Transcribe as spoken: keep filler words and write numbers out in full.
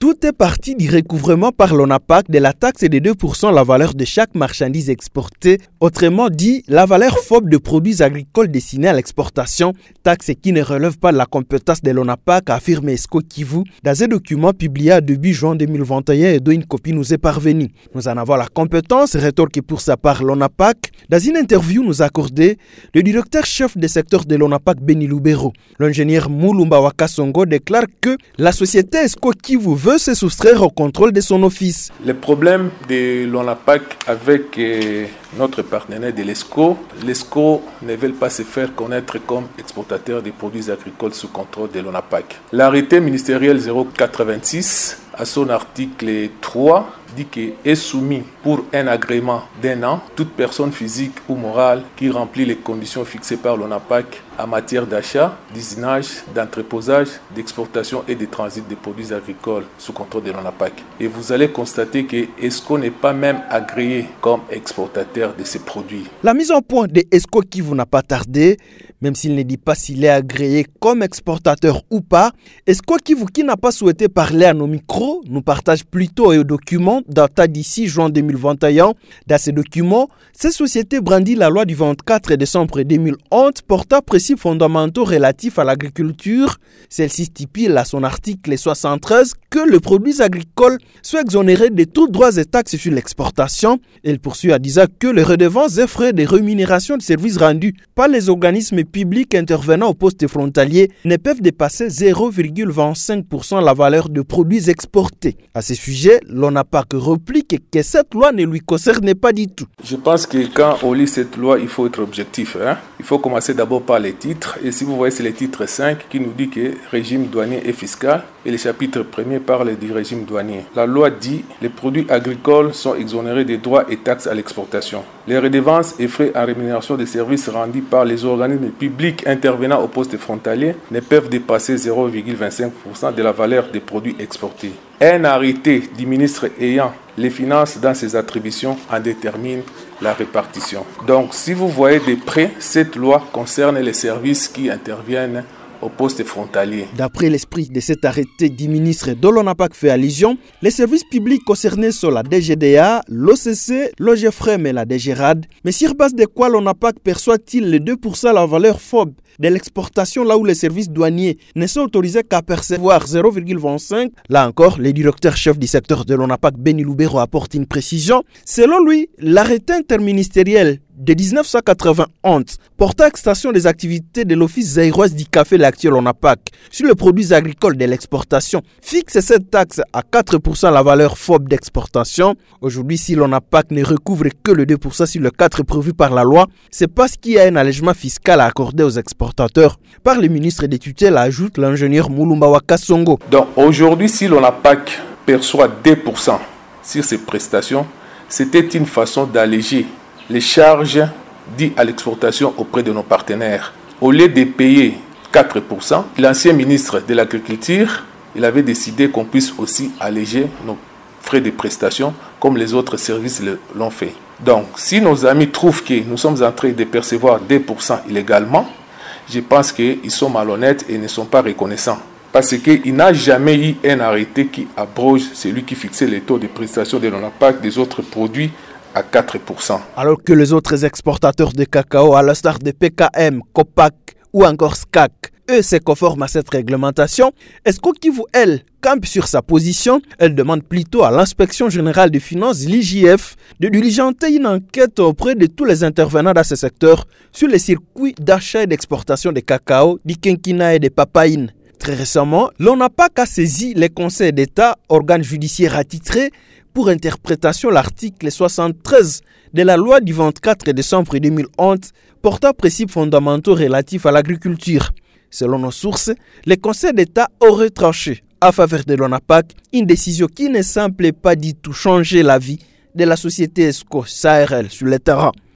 Tout est parti du recouvrement par l'ONAPAC de la taxe de deux pour cent la valeur de chaque marchandise exportée, autrement dit la valeur F O B de produits agricoles destinés à l'exportation, taxe qui ne relève pas de la compétence de l'ONAPAC, a affirmé Esco Kivu dans un document publié début juin deux mille vingt et un et dont une copie nous est parvenue. Nous en avons la compétence, rétorque pour sa part l'ONAPAC. Dans une interview nous accordée, le directeur-chef des secteurs de l'ONAPAC, Beni Lubero, l'ingénieur Mulumba Wakasongo, déclare que la société Esco Kivu veut se soustraire au contrôle de son office. Le problème de l'ONAPAC avec euh, notre partenaire de l'ESCO, l'ESCO ne veut pas se faire connaître comme exportateur des produits agricoles sous contrôle de l'ONAPAC. L'arrêté ministériel zéro quatre-vingt-six, à son article trois, dit qu'il est soumis pour un agrément d'un an toute personne physique ou morale qui remplit les conditions fixées par l'ONAPAC en matière d'achat, d'usinage, d'entreposage, d'exportation et de transit des produits agricoles sous contrôle de l'ONAPAC. Et vous allez constater que Esco n'est pas même agréé comme exportateur de ces produits. La mise en point de Esco Kivu n'a pas tardé, même s'il ne dit pas s'il est agréé comme exportateur ou pas. Esco Kivu, qui n'a pas souhaité parler à nos micros, nous partage plutôt un document datant d'ici juin deux mille vingt et un. Dans ce document, ces sociétés brandissent la loi du vingt-quatre décembre deux mille onze portant principes fondamentaux relatifs à l'agriculture. Celle-ci stipule à son article soixante-treize que les produits agricoles soient exonérés de tous droits et taxes sur l'exportation. Elle poursuit à disant que les redevances et frais de rémunération de services rendus par les organismes publics intervenant au poste frontalier ne peuvent dépasser zéro virgule vingt-cinq pour cent la valeur de produits exportés. À ce sujet, l'ONAPAC réplique que cette loi ne lui concerne pas du tout. Je pense que quand on lit cette loi, il faut être objectif. Hein? Il faut commencer d'abord par les titres. Et si vous voyez, c'est le titre cinq qui nous dit que régime douanier et fiscal. Et le chapitre premier parle du régime douanier. La loi dit les produits agricoles sont exonérés des droits et taxes à l'exportation. Les redevances et frais en rémunération des services rendus par les organismes publics intervenant au poste frontalier ne peuvent dépasser zéro virgule vingt-cinq pour cent de la valeur des produits exportés. Un arrêté du ministre ayant les finances dans ses attributions en détermine la répartition. Donc, si vous voyez de près, cette loi concerne les services qui interviennent au poste frontalier. D'après l'esprit de cet arrêté du ministre dont l'ONAPAC fait allusion, les services publics concernés sont la D G D A, l'O C C, l'OGFREM et la D G R A D. Mais sur base de quoi l'ONAPAC perçoit-il les deux pour cent la valeur F O B de l'exportation là où les services douaniers ne sont autorisés qu'à percevoir zéro virgule vingt-cinq? Là encore, le directeur-chef du secteur de l'ONAPAC, Beni Lubero, apporte une précision. Selon lui, l'arrêté interministériel de dix-neuf cent quatre-vingt-onze portant extension des activités de l'Office zaïrois du café l'actuel ONAPAC sur les produits agricoles de l'exportation fixe cette taxe à quatre pour cent la valeur F O B d'exportation. Aujourd'hui, si l'ONAPAC ne recouvre que le deux pour cent sur le quatre prévu par la loi, c'est parce qu'il y a un allègement fiscal à accorder aux exportateurs par le ministre des tutelles, ajoute l'ingénieur Mulumba Wakasongo. Donc aujourd'hui, si l'ONAPAC perçoit deux pour cent sur ces prestations, c'était une façon d'alléger les charges dites à l'exportation auprès de nos partenaires. Au lieu de payer quatre pour cent, l'ancien ministre de l'Agriculture, il avait décidé qu'on puisse aussi alléger nos frais de prestation comme les autres services l'ont fait. Donc, si nos amis trouvent que nous sommes en train de percevoir deux pour cent illégalement, je pense qu'ils sont malhonnêtes et ne sont pas reconnaissants. Parce qu'il n'a jamais eu un arrêté qui abroge celui qui fixait les taux de prestation de l'ONAPAC des autres produits à quatre pour cent. Alors que les autres exportateurs de cacao, à l'instar de P K M, COPAC ou encore S C A C, eux se conforment à cette réglementation, Esco Kivu, elle, campe sur sa position. Elle demande plutôt à l'inspection générale des finances, l'I J F, de diligenter une enquête auprès de tous les intervenants dans ce secteur sur les circuits d'achat et d'exportation de cacao, du quinquina et des papaïnes. Très récemment, l'ONAPAC a saisi les conseils d'État, organes judiciaires attitrés, pour interprétation l'article soixante-treize de la loi du vingt-quatre décembre deux mille onze portant principes fondamentaux relatifs à l'agriculture. Selon nos sources, le Conseil d'État aurait tranché à faveur de l'ONAPAC une décision qui ne semble pas du tout changer la vie de la société Esco S A R L sur le terrain.